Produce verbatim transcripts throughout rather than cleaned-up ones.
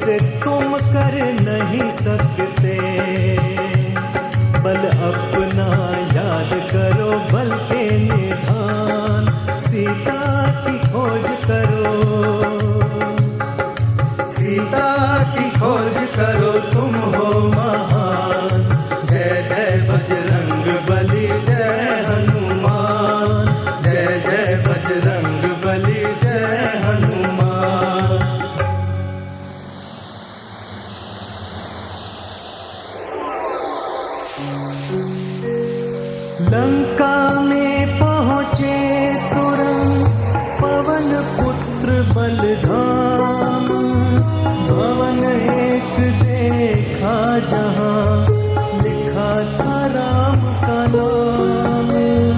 जिसे तुम कर नहीं सकते। बल अपना याद करो, बल के निधान, सीता की खोज करो, सीता की खोज करो, तुम हो महान। जय जय बजरंग बली, जय हनुमान, जय जय बजरंग बली, जय हनुमान। लंका में पहुँचे तुरंत पवन पुत्र बलधाम, भवन एक देखा जहाँ लिखा था राम का नाम।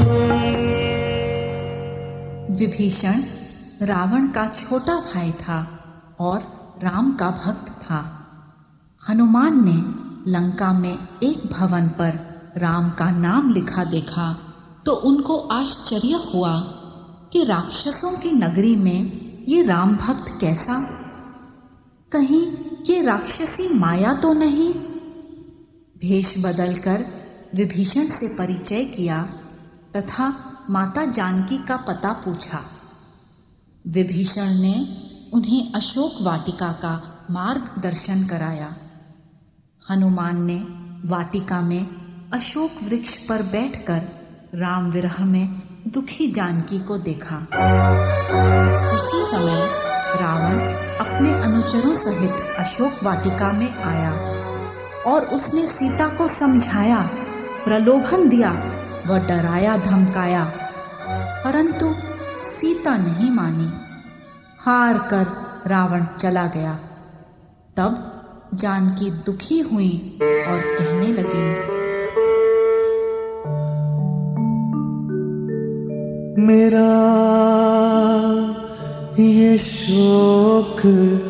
विभीषण रावण का छोटा भाई था और राम का भक्त था। हनुमान ने लंका में एक भवन पर राम का नाम लिखा देखा तो उनको आश्चर्य हुआ कि राक्षसों की नगरी में ये राम भक्त कैसा, कहीं ये राक्षसी माया तो नहीं। भेष बदलकर विभीषण से परिचय किया तथा माता जानकी का पता पूछा। विभीषण ने उन्हें अशोक वाटिका का मार्गदर्शन कराया। हनुमान ने वाटिका में अशोक वृक्ष पर बैठकर राम विरह में दुखी जानकी को देखा। उसी समय रावण अपने अनुचरों सहित अशोक वाटिका में आया और उसने सीता को समझाया, प्रलोभन दिया व डराया धमकाया, परंतु सीता नहीं मानी। हार कर रावण चला गया। तब जानकी दुखी हुई और कहने लगी, मेरा ये शोक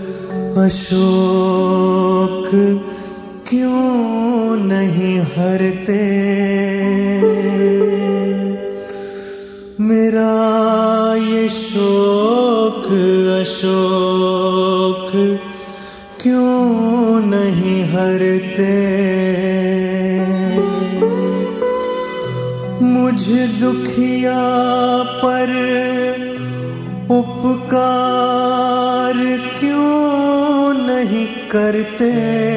अशोक क्यों नहीं हरते, मेरा ये शोक अशोक क्यों नहीं हरते। मुझ दुखिया पर उपकार क्यों नहीं करते,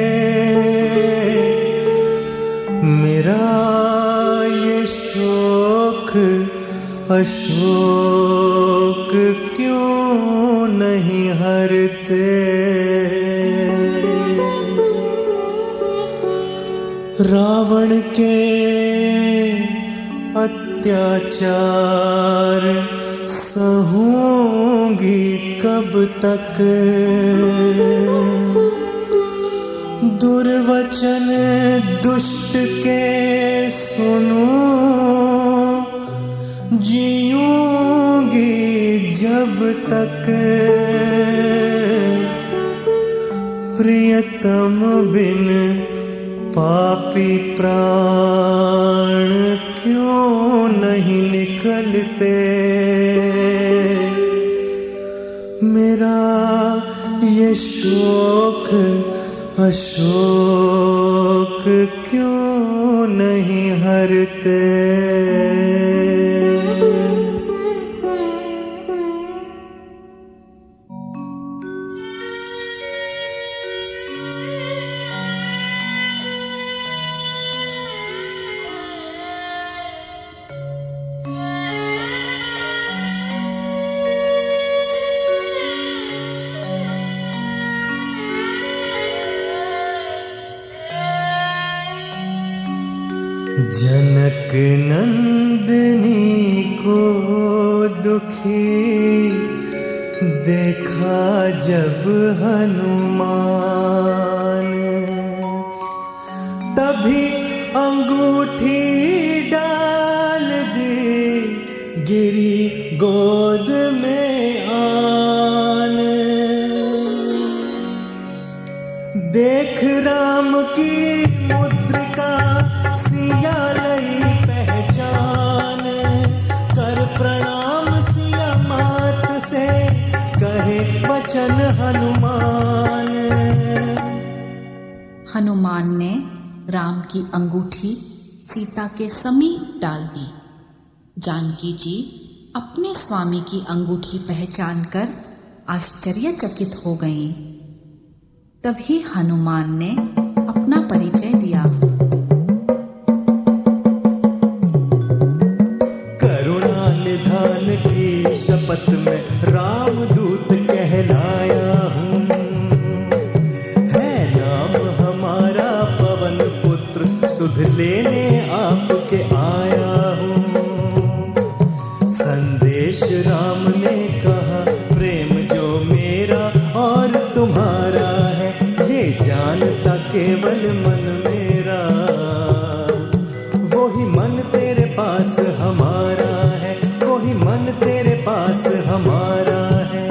मेरा ये शोक अशोक क्यों नहीं हरते। रावण के अत्याचार सहूंगी कब तक, दुर्वचन दुष्ट के सुनूं जीऊंगी जब तक, प्रियतम बिन पापी प्राण क्यों नहीं निकलते, मेरा ये शोक अशोक क्यों नहीं हरते। जनक नंदिनी को दुखी देखा जब हनुमान, तभी अंगूठी डाल दी गिरी गोद में आन। देख राम की मुद्रिका सिया लई पहचान, कर प्रणाम सिया मात से कहे वचन हनुमान। हनुमान ने राम की अंगूठी सीता के समीप डाल दी। जानकी जी अपने स्वामी की अंगूठी पहचानकर आश्चर्यचकित हो गईं। तभी हनुमान ने अपना परिचय दिया। करुणा निधान की शपथ में रामदूत कहलाया हूँ। है नाम हमारा पवन पुत्र, सुध लेने आपके आया हूँ। संदेश राम ने कहा, प्रेम जो मेरा और तुम्हारा है, ये जानता केवल मन मेरा। वो ही मन तेरे पास हमारा है, वो ही मन तेरे पास हमारा है।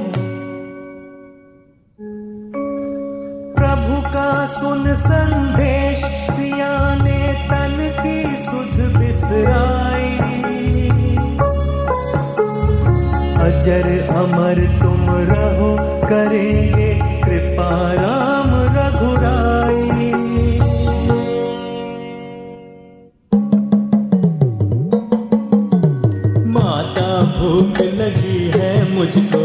प्रभु का सुन संदेश, सिया ने तन की सुध बिसराई। अजर अमर तुम रहो, करेंगे कृपा राम रघुराई। माता भूख लगी है मुझको,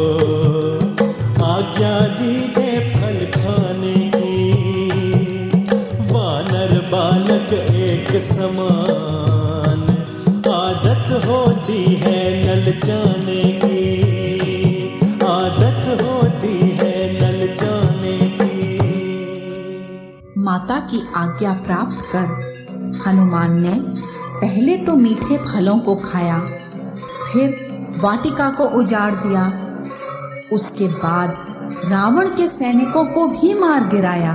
आज्ञा दीजिए फल खाने की। वानर बालक एक समान, आदत होती है नल जाने की। आदत होती है नल जाने की। माता की आज्ञा प्राप्त कर हनुमान ने पहले तो मीठे फलों को खाया, फिर वाटिका को उजाड़ दिया। उसके बाद रावण के सैनिकों को भी मार गिराया।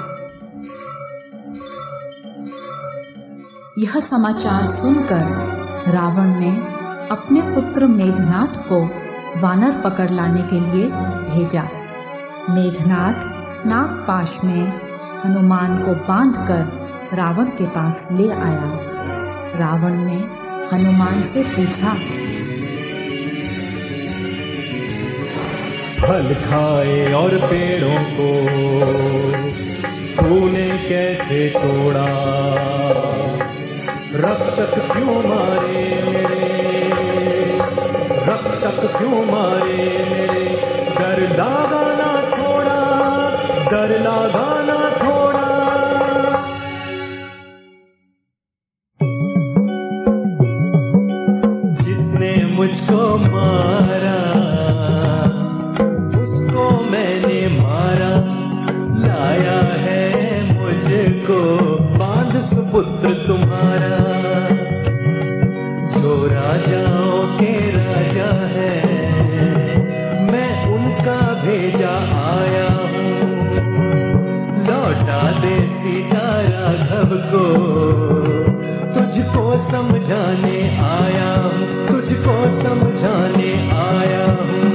यह समाचार सुनकर रावण ने अपने पुत्र मेघनाथ को वानर पकड़ लाने के लिए भेजा। मेघनाथ नागपाश में हनुमान को बांधकर रावण के पास ले आया। रावण ने हनुमान से पूछा, फल खाए और पेड़ों को तूने कैसे तोड़ा? रक्षक क्यों मारे मेरे, रक्षक क्यों मारे मेरे? डर लागा ना थोड़ा, डर लागा ना थोड़ा। जिसने मुझको मारा उसको मैंने मारा, लाया है मुझको बांध सुपुत्र तुम्हारा। जो राजाओं के राजा है, मैं उनका भेजा आया हूँ। लौटा दे सीता राघव को, तुझको समझाने आया हूँ, तुझको समझाने आया हूँ।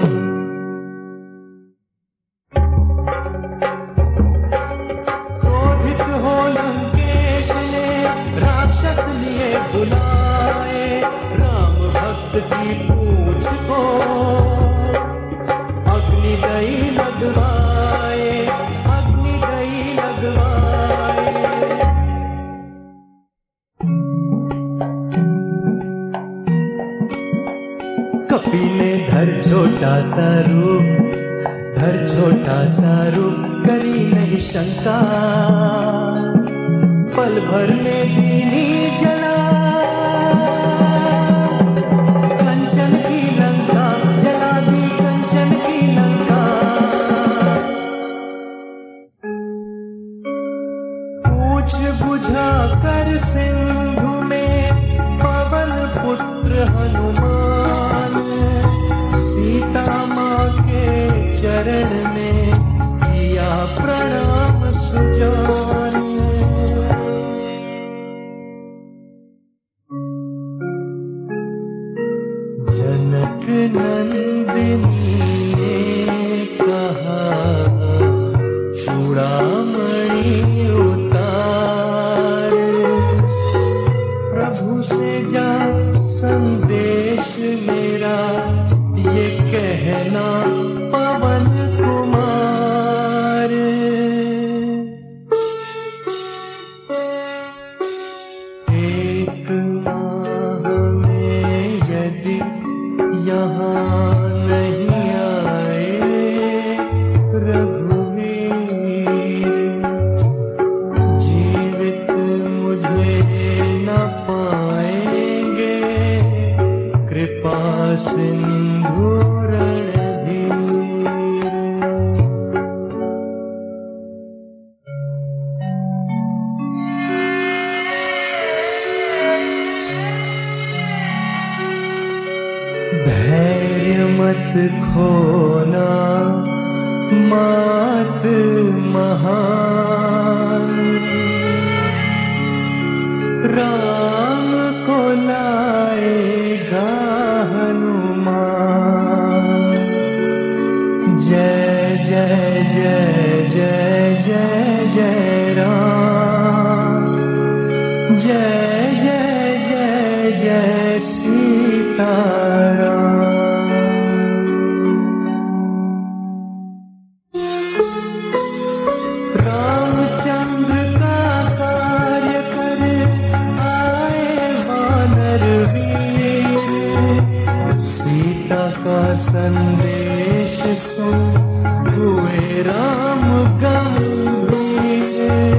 क्रोधित हो लंकेश ने राक्षस लिए बुलाए, राम भक्त की पूछ को अग्निदई लगवाए, अग्निदई लगवाए। कपि ने धर छोटा सा रूप, धर छोटा सा रूप, करी नहीं शंका। पल भर में दीनी जला, कंचन की लंका जला दी, कंचन की लंका। पूछ बुझा कर सिंधु में पवन पुत्र हनुमान, सीता माँ के चरण में किया प्रणाम सुजान। जनक नंदिनी ने कहा, चूड़ामणि उतार, प्रभु से जा संदेश मेरा, ये कहना पवन कुमार। खोना मात महान। राम को लाएगा हनुमान। जय जय जय जय जय जय राम। जय जय जय जय सीताराम। रामचंद्र का कार्य कर आए वानर वीर। सीता का संदेश सुन हुए राम गंभीर।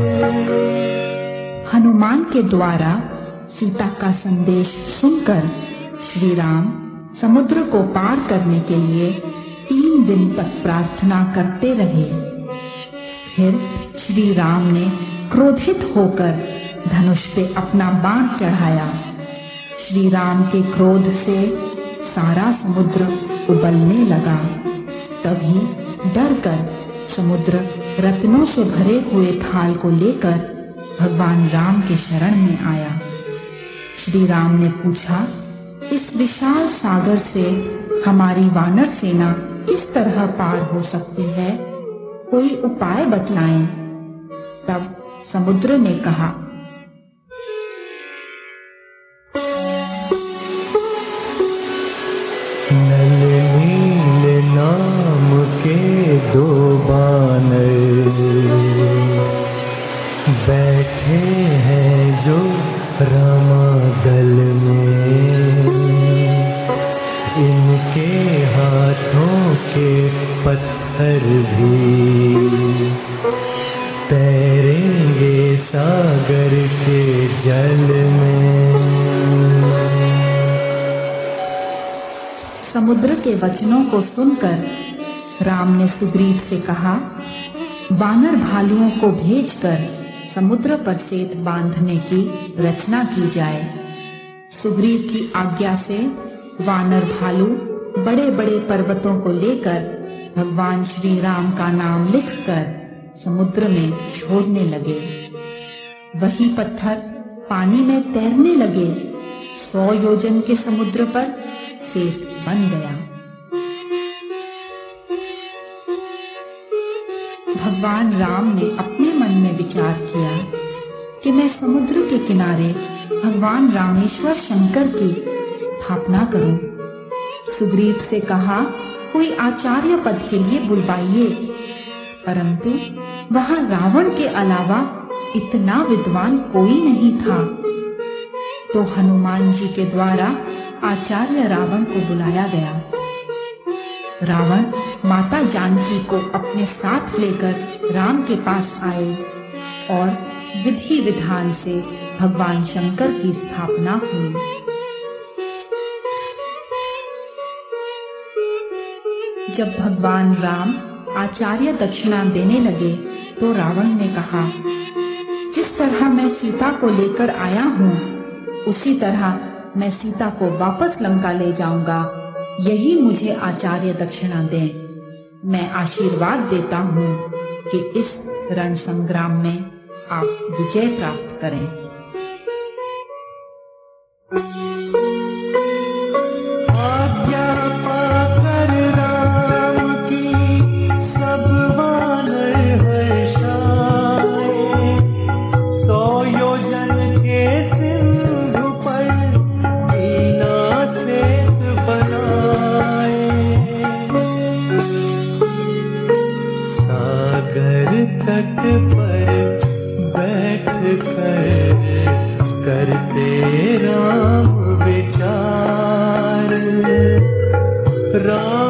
हनुमान के द्वारा सीता का संदेश सुनकर श्री राम समुद्र को पार करने के लिए तीन दिन तक प्रार्थना करते रहे। फिर श्री राम ने क्रोधित होकर धनुष पे अपना बाण चढ़ाया। श्री राम के क्रोध से सारा समुद्र उबलने लगा। तभी डरकर समुद्र रत्नों से भरे हुए थाल को लेकर भगवान राम के शरण में आया। श्री राम ने पूछा, इस विशाल सागर से हमारी वानर सेना किस तरह पार हो सकती है? कोई उपाय बतलाएं। तब समुद्र ने कहा, नल नील नाम के दो बानर बैठे हैं जो रामादल में। इनके हाथों के पत्थर भी तैरेंगे सागर के जल में। समुद्र के वचनों को सुनकर राम ने सुग्रीव से कहा, वानर भालुओं को भेजकर समुद्र पर सेतु बांधने की रचना की जाए। सुग्रीव की आज्ञा से वानर भालू बड़े बड़े पर्वतों को लेकर भगवान श्री राम का नाम लिखकर समुद्र में छोड़ने लगे। वही पत्थर पानी में तैरने लगे। सौ योजन के समुद्र पर सेतु बन गया। भगवान राम ने अपने मन में विचार किया कि मैं समुद्र के किनारे भगवान रामेश्वर शंकर की स्थापना करूं। सुग्रीव से कहा, कोई आचार्य पद के लिए बुलवाइए। परंतु वहां रावण के अलावा इतना विद्वान कोई नहीं था। तो हनुमान जी के द्वारा आचार्य रावण को बुलाया गया। रावण माता जानकी को अपने साथ लेकर राम के पास आए और विधि विधान से भगवान शंकर की स्थापना हुई। जब भगवान राम आचार्य दक्षिणा देने लगे तो रावण ने कहा, जिस तरह मैं सीता को लेकर आया हूँ उसी तरह मैं सीता को वापस लंका ले जाऊंगा। यही मुझे आचार्य दक्षिणा दें। मैं आशीर्वाद देता हूँ कि इस रण संग्राम में आप विजय प्राप्त करें। आज्ञा पाकर राम की सब वानर हर्षाए। सौ योजन के सिंधु पर बिना सेतु बनाए। सागर तट पर बैठ कर करते राम विचार। राम